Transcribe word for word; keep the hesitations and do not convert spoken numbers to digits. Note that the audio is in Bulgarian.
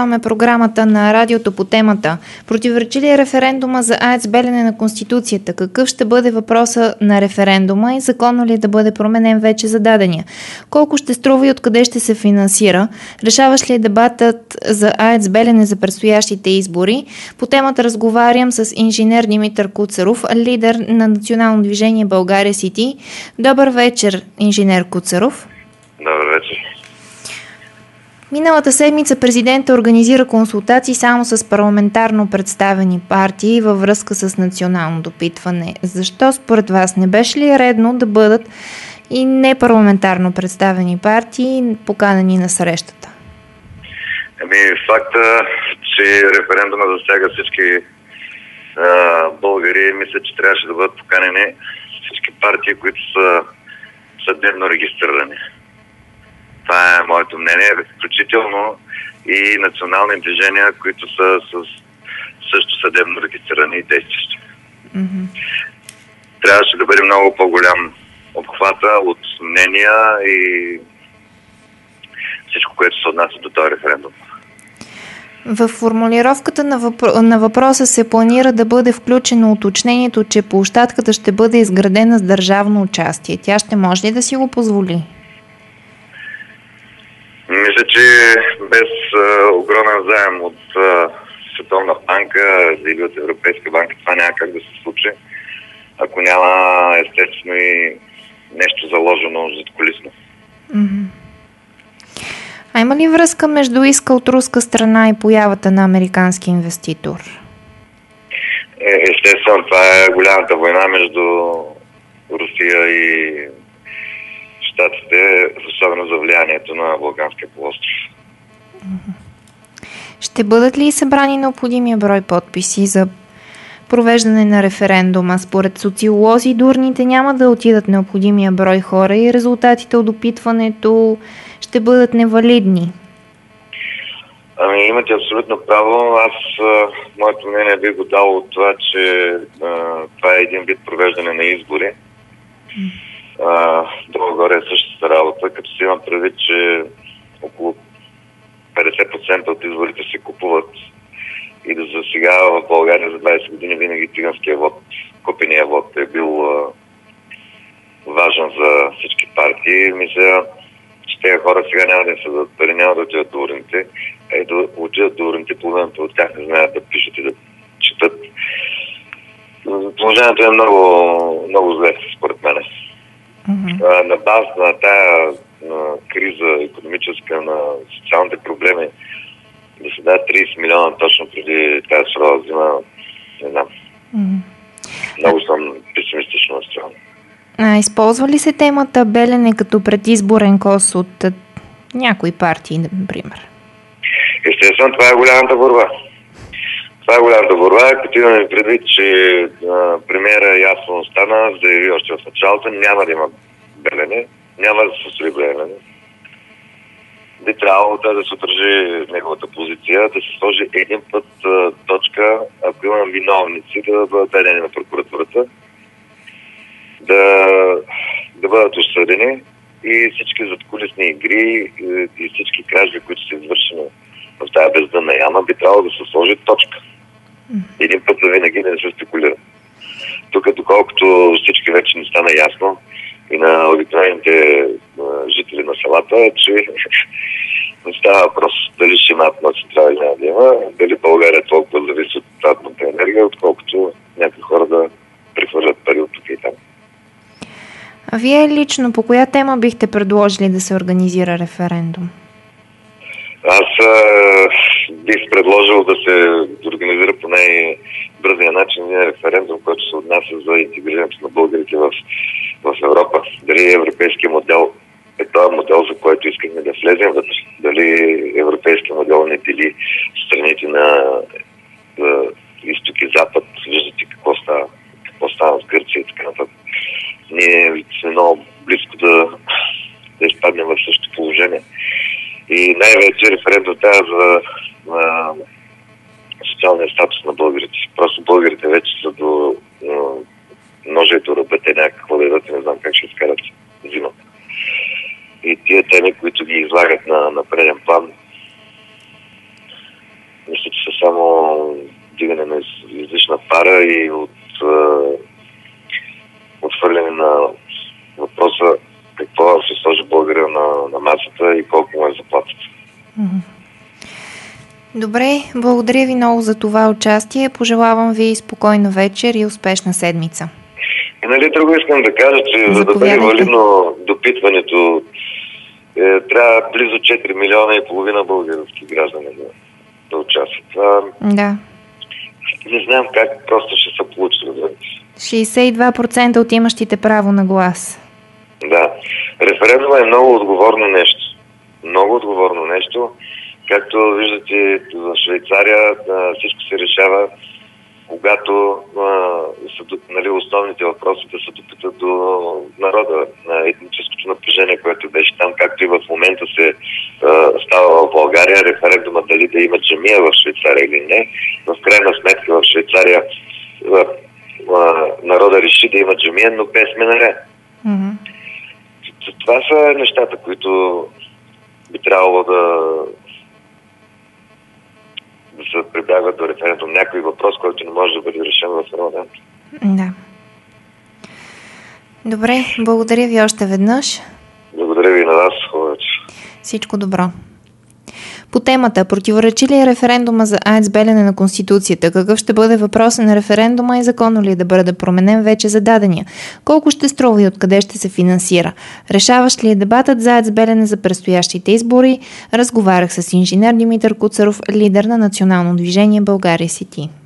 продължаваме програмата на радиото по темата. Противоречи ли е референдума за АЕЦ Белене на Конституцията? Какъв ще бъде въпроса на референдума и законно ли е да бъде променен вече зададения? Колко ще струва и откъде ще се финансира? Решаваш ли е дебатът за АЕЦ Белене за предстоящите избори? По темата разговарям с инженер Димитър Куцаров, лидер на Национално движение България Сити. Добър вечер, инженер Куцаров. Добър вечер. Миналата седмица президентът организира консултации само с парламентарно представени партии във връзка с национално допитване. Защо според вас не беше ли редно да бъдат и непарламентарно представени партии поканени на срещата? Ами факта, че референдума засяга всички а, българи, мисля, че трябваше да бъдат поканени всички партии, които са съдебно регистрирани. Това е моето мнение, включително и национални движения, които са с също съдебно регистрирани и действащи. Mm-hmm. Трябваше да бъде много по-голям обхвата от мнения и всичко, което се отнася до този референдум. В формулировката на, въпро... на въпроса се планира да бъде включено уточнението, че площадката ще бъде изградена с държавно участие. Тя ще може ли да си го позволи? Мисля, че без а, огромен заем от а, Световна банка или от Европейска банка това няма как да се случи, ако няма естествено и нещо заложено задкулисно. Mm-hmm. А има ли връзка между иска от руска страна и появата на американски инвеститор? Е, естествено, това е голямата война между Русия и Щатите, особено за влиянието на Балканския полуостров. Ще бъдат ли събрани необходимия брой подписи за провеждане на референдума? Според социолози, дурните няма да отидат необходимия брой хора и резултатите от допитването ще бъдат невалидни. Ами имате абсолютно право. Аз, а, моето мнение би го дал от това, че а, това е един вид провеждане на избори. Долу-горе е същата работа, като се има предвид, че около петдесет процента от изборите се купуват и до за сега в България за двайсет години винаги циганския вод, купения вод е бил а, важен за всички партии. Мисля, че тези хора сега няма да им се дадат пари, няма да отидат до урните, а и да отидат до урните, половината от тях не знаят да пишат и да четат. Положението е много, много зле, според мен. Mm-hmm. На база на тая на криза икономическа, на социалните проблеми, да се даде трийсет милиона точно преди тази сурова зима, не знам. Mm-hmm. Много съм песимистично настроен. А, използва ли се темата Белене като предизборен кос от някои партии, например? Естествено, това е голямата борба. Това е голямата борба, като имаме предвид, че а, премиера ясно стана, заяви още в началото, няма да има Белене, няма да се строи Белене. Би трябвало да, да се отражи неговата позиция, да се сложи един път а, точка, ако има виновници, да бъдат дадени на прокуратурата, да, да бъдат осъдени и всички задкулисни игри и, и всички кражби, които са извършени в тази бездънна яма, би трябвало да се сложи точка. Един път за винаги не се спекулира. Тук, доколкото всички вече не стана ясно и на обикновените жители на селата, че не става въпрос дали ще има атомна централа или няма да има, дали България толкова зависи от атомната енергия, отколкото някакви хора да прехвърлят пари от тук и там. А вие лично по коя тема бихте предложили да се организира референдум? Аз а, бих предложил да се организира по най-бързия начин един референдум, който се отнася за интегрирането на българите в, в Европа. Дали европейския модел е този модел, за който искаме да влезем вътре. Дали европейския модел не дели страните на, на изток и запад. Виждате какво става, какво става с Гърция и така нататък. Ние сме много близко да, да изпаднем в същото положение. И най-вече референдум трябва за на социалния статус на българите. Просто българите вече са до ножето, ръбете, някакво да идват и не знам как ще изкарат зимата. И тия теми, които ги излагат на, на преден план, само дигане на излишна пара и от отхвърляне на въпроса какво се сложи българя на, на масата и колко му е заплатата. Добре, благодаря ви много за това участие. Пожелавам ви спокойна вечер и успешна седмица. И нали друго искам да кажа, че Заповядайте. за да бъде валидно допитването е, трябва близо четири милиона и половина български граждани да, да участват. Това Да. не знам как просто ще се получи. шейсет и два процента от имащите право на глас. Да. Референдума е много отговорно нещо. Много отговорно нещо. Както виждате в Швейцария всичко се решава, когато а, са, нали, основните въпроси да се допитат до народа, на етническото напрежение, което беше там, както и в момента се а, става в България, референдума дали да има джамия в Швейцария или не. В крайна сметка в Швейцария а, а, народа реши да има джамия, но без минаре. Mm-hmm. Това са нещата, които би трябвало да да се прибягват до референдум. Някой въпрос, който не може да бъде решен в парламент. Да. Добре, благодаря ви още веднъж. Благодаря ви и на вас. Хубаво. Всичко добро. По темата, противоречи ли е референдума за АЕЦ Белене на Конституцията? Какъв ще бъде въпросът на референдума и законно ли е да бъде променен вече зададения? Колко ще струва и откъде ще се финансира? Решаващ ли е дебатът за АЕЦ Белене за предстоящите избори? Разговарях с инженер Димитър Куцаров, лидер на национално движение България Сити.